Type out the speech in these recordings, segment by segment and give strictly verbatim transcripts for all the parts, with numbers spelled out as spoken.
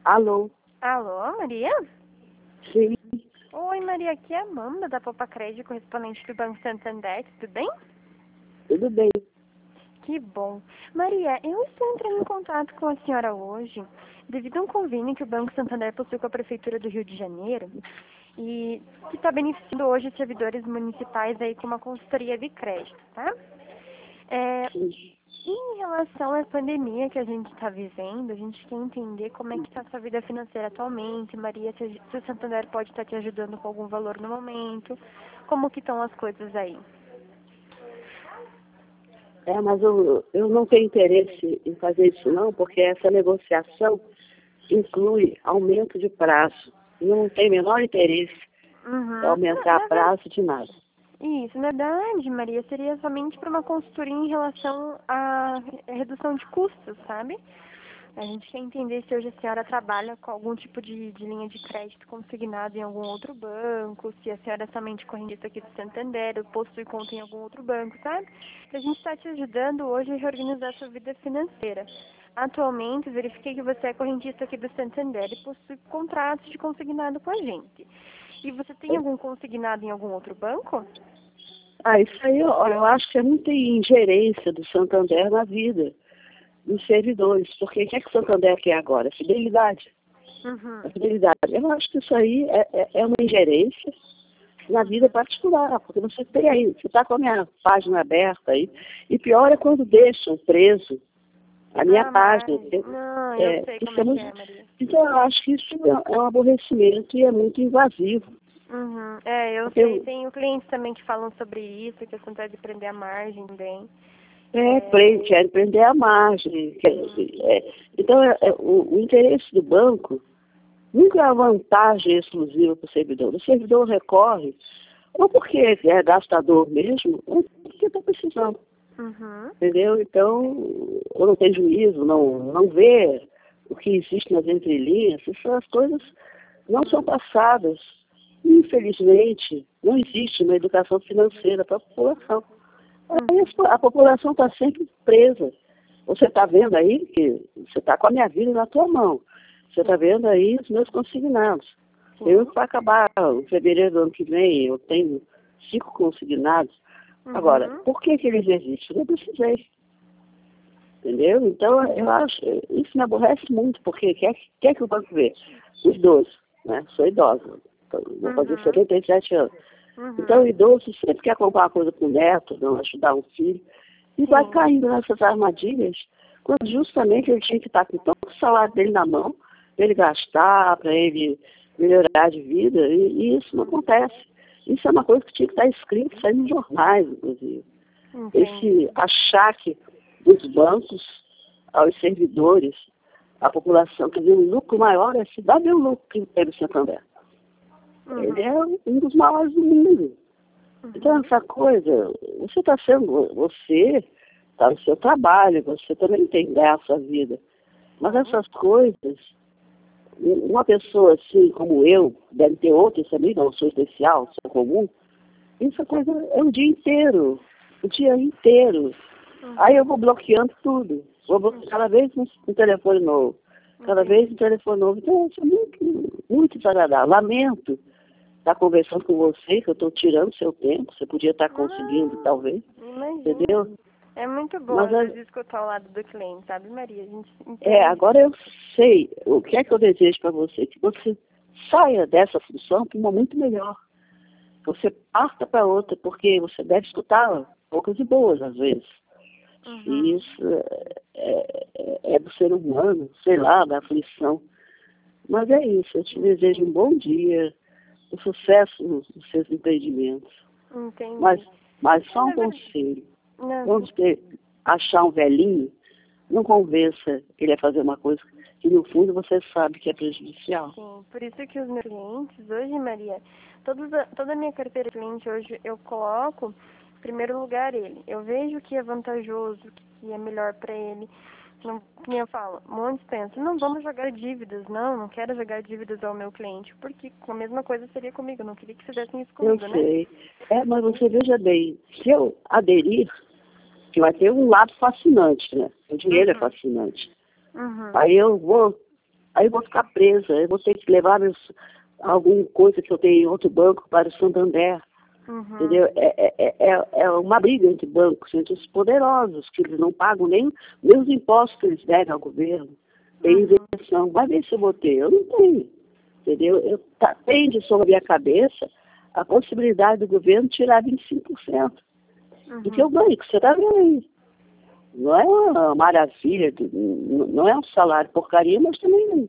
Alô? Alô, Maria? Sim, Oi, Maria, aqui é a Amanda da Popa Crédito, correspondente do Banco Santander, tudo bem? tudo bem. Que bom. Maria, eu estou entrando em contato com a senhora hoje devido a um convênio que o Banco Santander possui com a Prefeitura do Rio de Janeiro e que está beneficiando hoje os servidores municipais aí com uma consultoria de crédito, tá? É, Sim. em relação à pandemia que a gente está vivendo, a gente quer entender como é que está a sua vida financeira atualmente, Maria, se, a- se o Santander pode estar te ajudando com algum valor no momento, como que estão as coisas aí? É, mas eu, eu não tenho interesse em fazer isso não, porque essa negociação inclui aumento de prazo. Eu não tenho o menor interesse Uhum. em aumentar Na, na, prazo de nada. Isso, na verdade, Maria, seria somente para uma consultoria em relação à redução de custos, sabe? A gente quer entender se hoje a senhora trabalha com algum tipo de, de linha de crédito consignado em algum outro banco, se a senhora é somente correntista aqui do Santander, ou possui conta em algum outro banco, sabe? A gente está te ajudando hoje a reorganizar a sua vida financeira. Atualmente, verifiquei que você é correntista aqui do Santander e possui contratos de consignado com a gente. E você tem algum consignado em algum outro banco? Ah, isso aí, olha, eu acho que é muita ingerência do Santander na vida dos servidores. Porque o que é que o Santander quer agora? Fidelidade. Uhum. A fidelidade. Eu acho que isso aí é, é, é uma ingerência na vida particular, porque você tem aí, você está com a minha página aberta aí, e pior é quando deixam preso a minha Ah, página. mas... Eu- Não, eu é, sei isso como é é que muito, é, Maria. então eu acho que isso é é um aborrecimento e é muito invasivo. Uhum. É, eu Porque sei. eu- Tem clientes também que falam sobre isso, que acontece de prender a margem também. é, pre- É... querem prender a margem. quer- é, então é, é, o, o interesse do banco nunca é a vantagem exclusiva para o servidor. O servidor recorre ou porque é gastador mesmo, ou porque está precisando. Uhum. Entendeu? Então, ou não tem juízo, não, não vê o que existe nas entrelinhas, essas coisas não são passadas. Infelizmente, não existe uma educação financeira para a população. Aí a a população está sempre presa. Você está vendo aí que você está com a minha vida na tua mão. Você está vendo aí os meus consignados. Eu, para acabar em fevereiro do ano que vem, eu tenho cinco consignados. Agora, Uhum. por que, que eles existem? Eu precisei. Entendeu? Então, eu acho, isso me aborrece muito, porque quer, quer que o banco vê? O idoso, né? Sou idosa, então, vou fazer Uhum. setenta e sete anos. Uhum. Então, o idoso sempre quer comprar uma coisa com o neto, não ajudar um filho, e vai Sim. caindo nessas armadilhas, quando justamente ele tinha que estar com todo o salário dele na mão, para ele gastar, para ele melhorar de vida, e, e isso não acontece. Isso é uma coisa que tinha que estar escrito, sair nos jornais, inclusive. Entendi. Esse achaque dos bancos aos servidores, à população, quer dizer, o lucro maior é se dá o lucro que tem no Santander. Uhum. Ele é um dos maiores do mundo. Então, essa coisa, você está sendo, você está no seu trabalho, você também tem que ganhar a sua vida. Mas essas coisas, uma pessoa assim como eu, deve ter outras também, não sou especial, sou comum, essa coisa é o dia inteiro, o dia inteiro. Aí eu vou bloqueando tudo, vou bloqueando cada vez um, um telefone novo, cada vez um telefone novo. Então, isso é muito, muito desagradável. Lamento estar conversando com você, que eu estou tirando seu tempo, você podia estar conseguindo, Ah, talvez, imagina. entendeu? É muito bom, Mas às a- vezes, escutar o lado do cliente, sabe, Maria? A gente é, entende. agora eu sei o que é que eu desejo para você, que você saia dessa função para uma muito melhor. Você parta para outra, porque você deve escutar poucas e boas, às vezes. Uhum. E isso é, é, é do ser humano, sei lá, da aflição. Mas é isso, eu te desejo um bom dia, um sucesso nos, nos seus empreendimentos. Entendi. Mas, mas só um Na verdade- conselho, Não, quando você achar um velhinho, não convença que ele vai fazer uma coisa que no fundo você sabe que é prejudicial. sim, por isso que os meus clientes hoje, Maria, todos a- toda a minha carteira de cliente hoje eu coloco em primeiro lugar ele. Eu vejo o que é vantajoso, o que é melhor para ele. Não, que nem eu falo, muitos pensam, não vamos jogar dívidas, não, não quero jogar dívidas ao meu cliente, porque a mesma coisa seria comigo, eu não queria que fizessem isso Eu comigo, né? sei. É, mas você veja bem, se eu aderir, que vai ter um lado fascinante, né? O dinheiro é Uhum. fascinante. Uhum. Aí eu vou Aí eu vou ficar presa, eu vou ter que levar meus, alguma coisa que eu tenho em outro banco para o Santander. Uhum. Entendeu? É, é, é, é uma briga entre bancos, entre os poderosos, que eles não pagam nem, nem os impostos que eles devem ao governo. Tem Uhum. isenção. Vai ver se eu vou ter. Eu não tenho. Entendeu? Eu, tá, pende sobre a minha cabeça a possibilidade do governo tirar vinte e cinco por cento. Uhum. Do que eu ganho, que você está vendo aí. Não é uma maravilha, não é um salário porcaria, mas também não.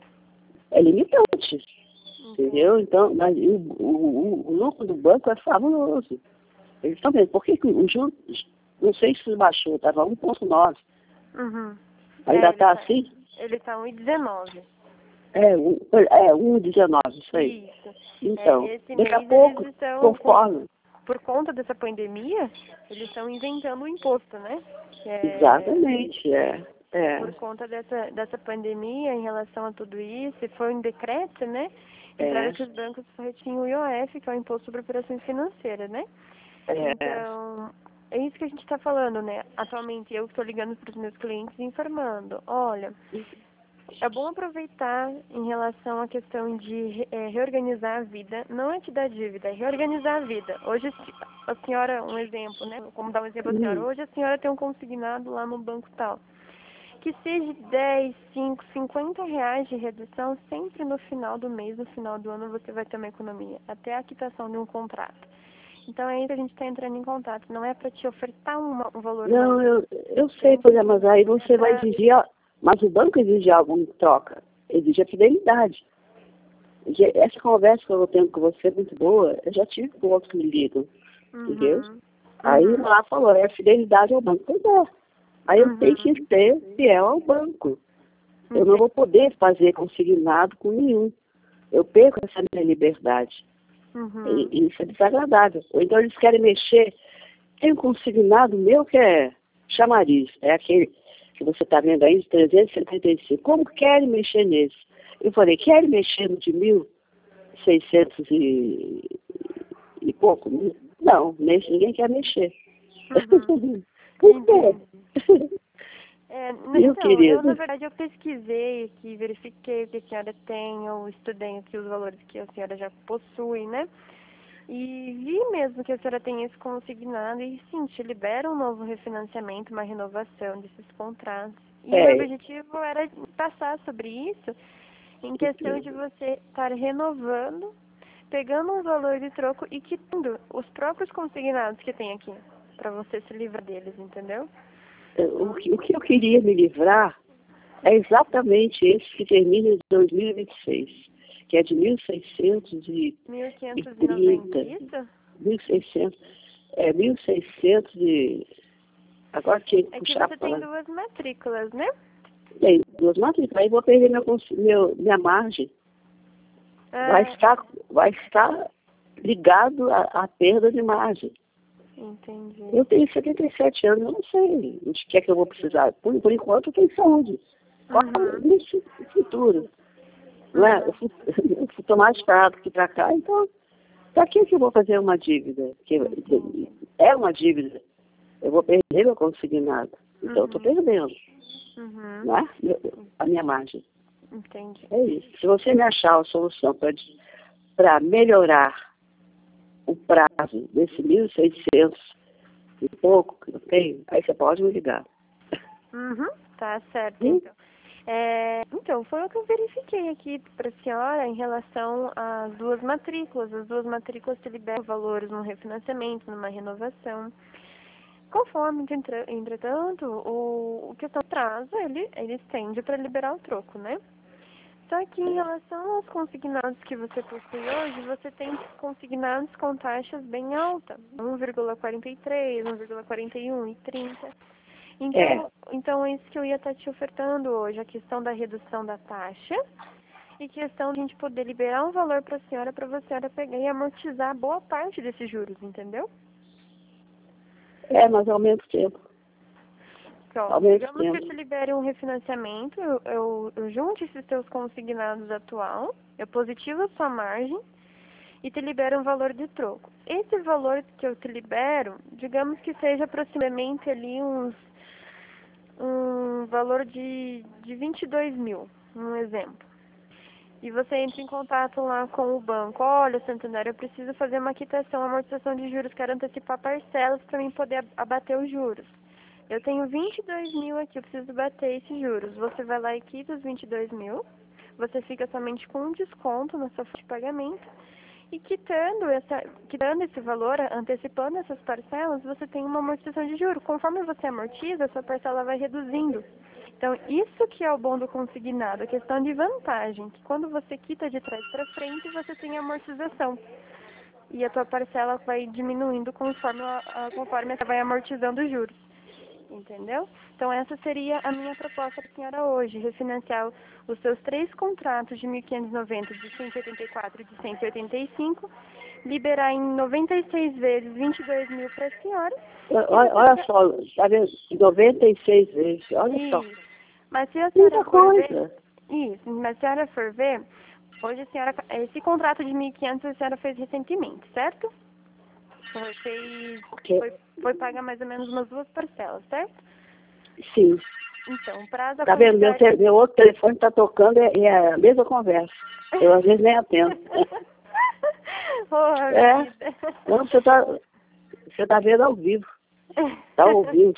É limitante. Entendeu? Então, mas o, o, o lucro do banco é fabuloso. Eles estão vendo. Por que, que o juro, não sei se baixou, estava um ponto nove. Uhum. Ainda É, está tá, assim? ele está um e dezenove. É, um, é um e dezenove, isso aí. Isso. Então, É, esse daqui a mês pouco, eles estão, conforme. por conta dessa pandemia, eles estão inventando o imposto, né? Que é, Exatamente, é. é. Por conta dessa, dessa pandemia, em relação a tudo isso, e foi um decreto, né? Entraram É. que os bancos só retinham o I O F, que é o Imposto sobre Operações Financeiras, né? É. Então, é isso que a gente está falando, né? Atualmente, eu estou ligando para os meus clientes e informando, olha, é bom aproveitar em relação à questão de é, reorganizar a vida, não é te dar dívida, é reorganizar a vida. Hoje, a senhora, um exemplo, né? Como dar um exemplo à senhora, Hum. hoje a senhora tem um consignado lá no banco tal. Que seja dez, cinco, cinquenta reais de redução, sempre no final do mês, no final do ano, você vai ter uma economia, até a quitação de um contrato. Então é aí que a gente está entrando em contato, não é para te ofertar uma, um valor Não, mais. eu, eu sei, por exemplo, mas aí você vai exigir, mas o banco exige algo em troca, exige a fidelidade. Essa conversa que eu tenho com você é muito boa, eu já tive com outros que me ligam, Uhum. entendeu? Aí Uhum. lá falou, é fidelidade ao banco. Pois é. Aí eu Uhum. tenho que ser fiel ao banco. Eu não vou poder fazer consignado com nenhum. Eu perco essa minha liberdade. Uhum. E, e isso é desagradável. Ou então eles querem mexer. Tem um consignado meu que é chamariz. É aquele que você está vendo aí de trezentos e setenta e cinco. Como querem mexer nesse? Eu falei, querem mexer no de mil e seiscentos e, e pouco? Não, nesse ninguém quer mexer. Uhum. Por quê? É, Meu então, eu na querido. verdade eu pesquisei aqui, verifiquei o que a senhora tem, eu estudei aqui os valores que a senhora já possui, né? E vi mesmo que a senhora tem esse consignado e sim, te libera um novo refinanciamento, uma renovação desses contratos. E o meu É, objetivo era passar sobre isso em questão de você estar renovando, pegando um valor de troco e quitando os próprios consignados que tem aqui, para você se livrar deles, entendeu? o que, o que eu queria me livrar é exatamente esse que termina em dois mil e vinte e seis, que é de mil seiscentos e mil quinhentos e noventa, trinta, isso? mil e seiscentos, é mil e seiscentos e... Agora tinha que É que puxar você para tem lá. duas matrículas, né? Tem duas matrículas, aí vou perder meu, cons- meu, minha margem. Vai Ah, estar, vai estar ligado à, à perda de margem. entendi. Eu tenho setenta e sete anos, eu não sei o que é que eu vou precisar. Por, por enquanto eu tenho saúde. Qual é Uhum. o meu futuro? Não é? Eu fui, eu fui tomar estrada aqui para cá, então, para que que eu vou fazer uma dívida? Que é uma dívida. Eu vou perder meu consignado. Então, eu estou Uhum. perdendo, Uhum. não é? A minha margem. Entendi. É isso. Se você me achar uma solução para melhorar o prazo desse mil e seiscentos e pouco que eu tenho, aí você pode me ligar. Uhum. Tá certo, Hum? então. É, então, foi o que eu verifiquei aqui para a senhora em relação às duas matrículas. As duas matrículas te liberam valores num refinanciamento, numa renovação. Conforme, entre- entretanto, o, o questão do prazo, ele, ele estende para liberar o troco, né? Só que em relação aos consignados que você possui hoje, você tem consignados com taxas bem altas, um vírgula quarenta e três, um vírgula quarenta e um e trinta. Então, É, então é isso que eu ia estar te ofertando hoje, a questão da redução da taxa e questão de a gente poder liberar um valor para a senhora, para a senhora pegar e amortizar boa parte desses juros, entendeu? é, mas ao mesmo tempo. Pronto, Ao mesmo digamos que eu tempo. te libere um refinanciamento, eu, eu, eu junte esses teus consignados atual, eu positivo a sua margem e te libero um valor de troco. Esse valor que eu te libero, digamos que seja aproximadamente ali uns um valor de, de vinte e dois mil, um exemplo. E você entra em contato lá com o banco. Olha, Santander, eu preciso fazer uma quitação, amortização de juros, quero antecipar parcelas para mim poder abater os juros. Eu tenho vinte e dois mil aqui, eu preciso bater esses juros. Você vai lá e quita os vinte e dois mil, você fica somente com um desconto na sua folha de pagamento. E quitando, essa, quitando esse valor, antecipando essas parcelas, você tem uma amortização de juros. Conforme você amortiza, a sua parcela vai reduzindo. Então, isso que é o bom do consignado, a questão de vantagem, que quando você quita de trás para frente, você tem amortização. E a tua parcela vai diminuindo conforme, a, a, conforme você vai amortizando os juros. Entendeu? Então, essa seria a minha proposta para a senhora hoje, refinanciar os seus três contratos de mil quinhentos e noventa, de cento e oitenta e quatro e de cento e oitenta e cinco, liberar em noventa e seis vezes vinte e dois mil para a senhora. Olha, olha só, tá vendo? noventa e seis vezes, olha Isso. só. Mas se a senhora Muita for coisa. ver, isso, mas se a senhora for ver, hoje a senhora, esse contrato de mil e quinhentos a senhora fez recentemente, certo? Foi, fez, foi, foi pagar mais ou menos umas duas parcelas, certo? Sim. Então, o prazo... Tá vendo? Meu, te- meu outro telefone tá tocando e é a mesma conversa. Eu às vezes nem atendo. Porra, É. vida. Não, você tá, você tá vendo ao vivo. Tá ouvindo.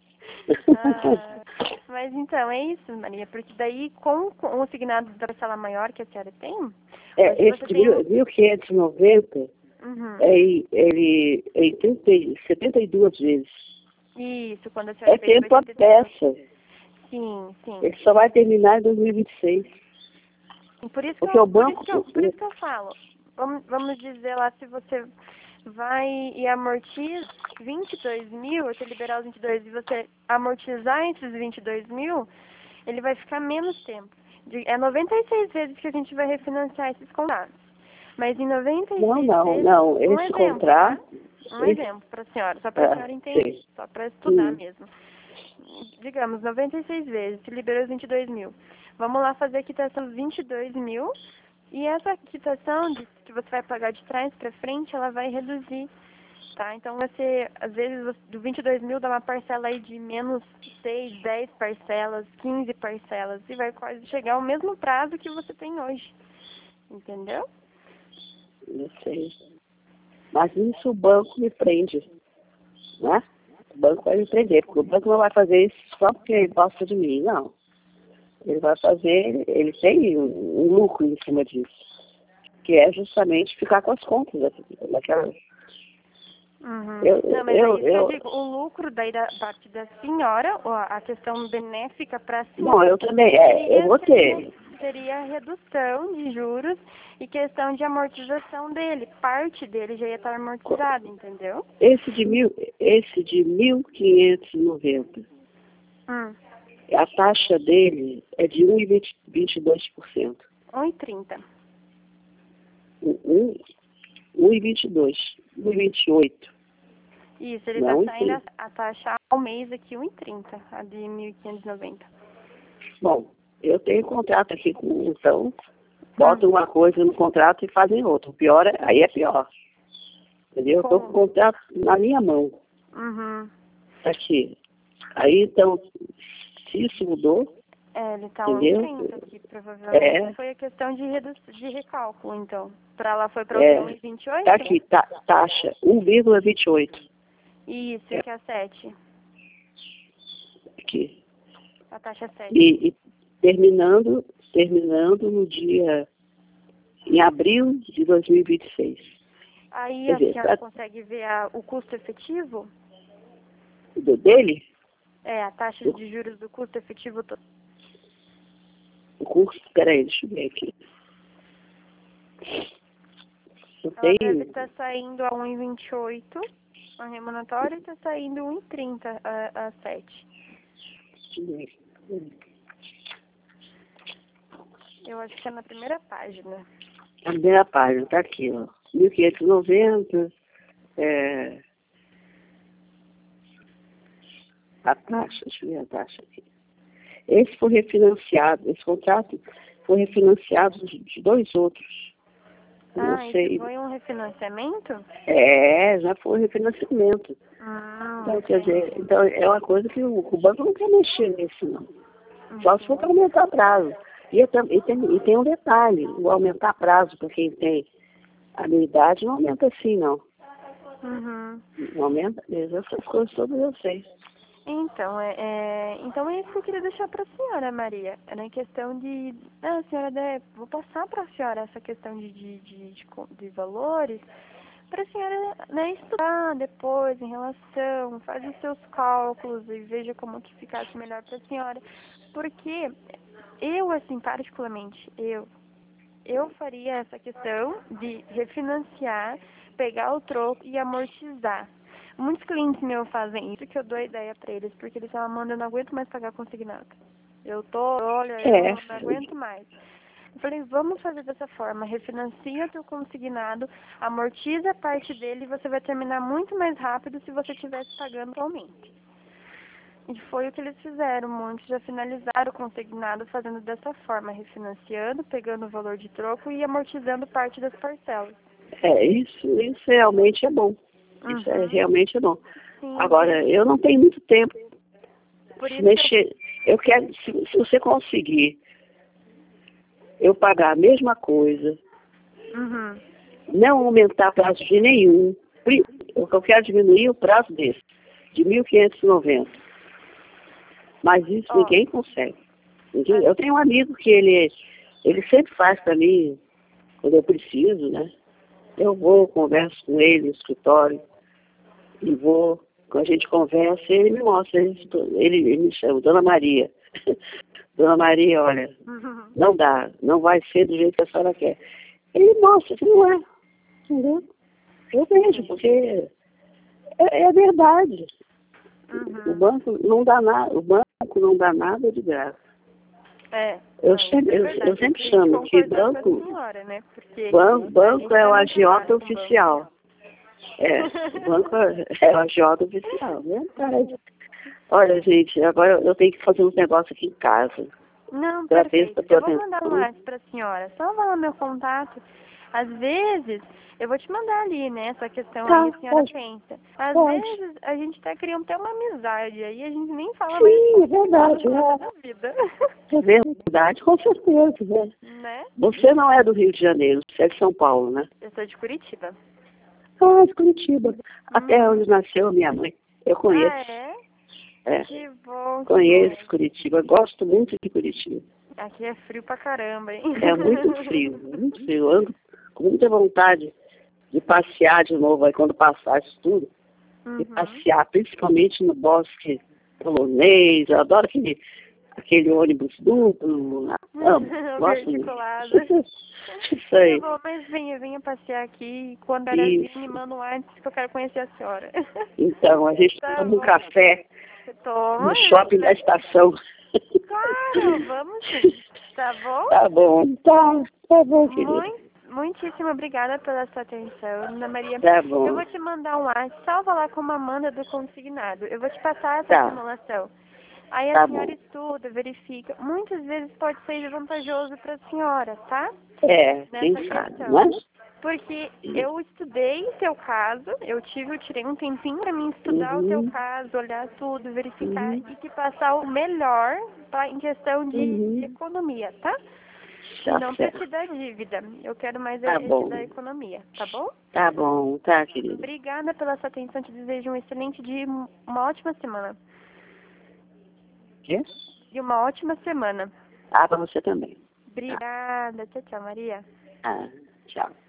Ah, mas então, é isso, Maria, porque daí com, com o signado da parcela maior que a senhora tem... É, hoje esse você de tem um- mil quinhentos e noventa, Uhum. é, em- ele é em trinta e- setenta e duas vezes. Isso, quando a senhora É fez tempo a oitenta e cinco. peça. Sim, sim. Ele só vai terminar em dois mil e vinte e seis. E Por isso que, Porque eu, o por, banco... isso que eu, por isso que eu falo, vamos, vamos dizer lá, se você vai e amortiza vinte e dois mil, você liberar os vinte e dois e você amortizar esses vinte e dois mil, ele vai ficar menos tempo. De, é noventa e seis vezes que a gente vai refinanciar esses contratos. Mas em noventa e seis Não, não, vezes, não. um Esse exemplo, contrato... tá? Um esse- exemplo para a senhora, só para a Ah, senhora entender, sim. só para estudar Hum. mesmo. Digamos, noventa e seis vezes, se liberou os vinte e dois mil. Vamos lá fazer a quitação dos vinte e dois mil. E essa quitação de, que você vai pagar de trás para frente, ela vai reduzir, tá? Então, você, às vezes, você- do vinte e dois mil dá uma parcela aí de menos seis, dez parcelas, quinze parcelas. E vai quase chegar ao mesmo prazo que você tem hoje. Entendeu? Não sei. Mas isso o banco me prende, né? O banco vai me prender, porque o banco não vai fazer isso só porque ele gosta de mim, não. Ele vai fazer, ele tem um, um lucro em cima disso, que é justamente ficar com as contas da- daquela... Uhum. Eu, Não, mas eu, é isso que eu eu, digo. O lucro daí da parte da senhora, ou a a questão benéfica para a não, senhora, eu também, é, eu vou seria, ter. seria a redução de juros e questão de amortização dele. Parte dele já ia estar amortizado, entendeu? Esse de mil, esse de mil quinhentos e noventa, Hum. a taxa dele é de um vírgula vinte e dois por cento. um e trinta. Um, um vírgula vinte e dois, um vírgula vinte e oito. Isso, ele Não, está saindo enfim. a, a taxa ao mês aqui um e trinta, a de mil quinhentos e noventa. Bom, eu tenho contrato aqui com, então, botam uma coisa no contrato e fazem outra. O pior, é, aí é pior. Entendeu? Eu estou com o contrato na minha mão. Uhum. Aqui. Aí, então, se isso mudou, É, ele tá um e entendeu? trinta aqui, provavelmente. É, Foi a questão de, redu de recálculo, então. Pra lá foi para o é, um e vinte e oito? tá aqui, tá, taxa um vírgula vinte e oito. Isso, É. que é a sete. Aqui. A taxa sete. E, e terminando, terminando no dia, em abril de dois mil e vinte e seis. Aí Quer a dizer, senhora tá, consegue ver a, o custo efetivo? do, dele, É, a taxa de juros do custo efetivo todo. o curso, peraí, deixa eu ver aqui. Eu Ela deve tenho, estar saindo a um e vinte e oito, a remuneratória, e está saindo um e trinta a, a sete. deixa eu ver. Eu acho que é na primeira página. A primeira página, tá aqui, ó. mil quinhentos e noventa, é, a taxa, deixa eu ver a taxa aqui. Esse foi refinanciado, esse contrato foi refinanciado de, de dois outros. Eu Ah, não sei. isso foi um refinanciamento? É, já foi refinanciamento. Ah, Então, quer dizer, então é uma coisa que o, o banco não quer mexer nisso, não. Só se for para aumentar prazo. E, eu, tam- e, tem, e tem um detalhe, o aumentar prazo para quem tem a minha idade não aumenta assim, não. Uhum. Não aumenta mesmo, essas coisas todas eu sei. Então, é, é, então é isso que eu queria deixar para a senhora, Maria. É na questão de... Ah, senhora, deve, vou passar para a senhora essa questão de, de, de, de, co- de valores, para a senhora, né, estudar depois em relação, faz os seus cálculos e veja como que ficasse melhor para a senhora. Porque eu, assim, particularmente, eu, eu faria essa questão de refinanciar, pegar o troco e amortizar. Muitos clientes meus fazem isso, que eu dou a ideia para eles, porque eles falam, Amanda, eu não aguento mais pagar consignado. Eu tô, olha, eu É, não aguento mais. Eu falei, vamos fazer dessa forma, refinancia o teu consignado, amortiza a parte dele e você vai terminar muito mais rápido se você estivesse pagando atualmente. E foi o que eles fizeram, muitos já finalizaram o consignado fazendo dessa forma, refinanciando, pegando o valor de troco e amortizando parte das parcelas. é isso, isso realmente é bom. Isso é, Uhum. realmente é bom. Sim. Agora, eu não tenho muito tempo. Por Se isso que eu... mexer, eu quero, se, se você conseguir eu pagar a mesma coisa, Uhum. não aumentar prazo de nenhum, pri- eu eu quero diminuir o prazo desse, de mil quinhentos e noventa. Mas isso Ó. ninguém consegue. Ninguém- eu tenho um amigo que ele, ele sempre faz para mim, quando eu preciso, né? Eu vou, converso com ele no escritório, e vou, quando a gente conversa, ele me mostra, ele, ele ele me chama, Dona Maria. Dona Maria, olha, Uhum. não dá, não vai ser do jeito que a senhora quer. Ele mostra que não é, entendeu? Eu vejo, porque é, é verdade. O Uhum. banco não dá nada, o banco não dá nada de graça. É. Eu Não, sempre, é eu, verdade. eu sempre Eu chamo que concordar com a banco, senhora, né? Porque ban, a banco gente é tá o num agiota trabalho com banco. oficial. É, o banco é, é o agiota oficial, verdade. Olha, gente, agora eu tenho que fazer uns negócios aqui em casa. Não, Pra ver se perfeito. eu tô Eu vou mandar um atenção. WhatsApp pra senhora. Só vai lá meu contato. Às vezes, eu vou te mandar ali, né, essa questão aí, Tá, a senhora pode, pensa. Às pode. vezes, a gente tá criando até uma amizade, aí a gente nem fala mais Sim, é verdade. nada É, da vida. é verdade, com certeza. Né? Né? Você não é do Rio de Janeiro, você é de São Paulo, né? Eu sou de Curitiba. Ah, de Curitiba. Até Uhum. onde nasceu a minha mãe. Eu Ah, conheço. é? É, Que bom, que conheço bom. Curitiba. Gosto muito de Curitiba. Aqui é frio pra caramba, hein? É muito frio, muito frio. Eu ando com muita vontade de passear de novo aí quando passar isso tudo. De Uhum. passear, principalmente no bosque polonês. Eu adoro aquele, aquele ônibus duplo. Amo, gosto muito. Verticulada. Isso aí. Tá bom, mas venha, venha passear aqui. Quando era Isso. assim, me manda um antes que eu quero conhecer a senhora. Então, a gente Tá toma um bom. café Toma. no shopping da estação. Claro, vamos sim. Tá bom? Tá bom. Tá, tá bom, querida. Muito, muitíssimo obrigada pela sua atenção, Ana Maria. Tá bom. Eu vou te mandar um WhatsApp, salva lá como Amanda do Consignado. Eu vou te passar essa Tá. simulação. Aí a Tá senhora bom. estuda, verifica. Muitas vezes pode ser vantajoso para a senhora, tá? É, quem Nessa sabe, questão. não é? Porque eu estudei o teu caso, eu tive, eu tirei um tempinho para mim estudar o teu Uhum. caso, olhar tudo, verificar Uhum. e te passar o melhor pra, em questão de, Uhum. de economia, tá? E Tá não para certo. te dar dívida. Eu quero mais Tá é, é te bom. dar economia, tá bom? Tá bom, tá, querida. Obrigada pela sua atenção, te desejo um excelente dia e uma ótima semana. Quê? E uma ótima semana. Ah, pra você também. Obrigada. Tchau, tchau, Maria. Ah, tchau.